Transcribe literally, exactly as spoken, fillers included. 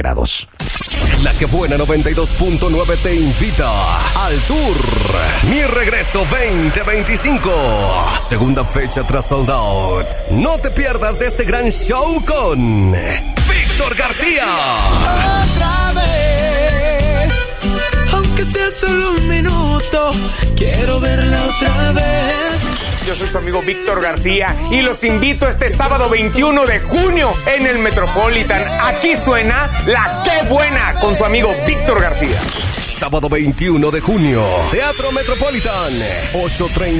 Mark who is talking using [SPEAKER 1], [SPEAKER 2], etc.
[SPEAKER 1] grados. La que buena noventa y dos punto nueve te invita al Tour Mi Regreso veinte veinticinco. Segunda fecha tras Sold Out. No te pierdas de este gran show con Víctor García.
[SPEAKER 2] Otra vez, aunque sea solo un minuto, quiero verla otra vez.
[SPEAKER 3] Yo soy su amigo Víctor García y los invito este sábado veintiuno de junio en el Metropolitan. Aquí suena La Qué Buena con su amigo Víctor García.
[SPEAKER 1] Sábado veintiuno de junio, Teatro Metropolitan, ocho treinta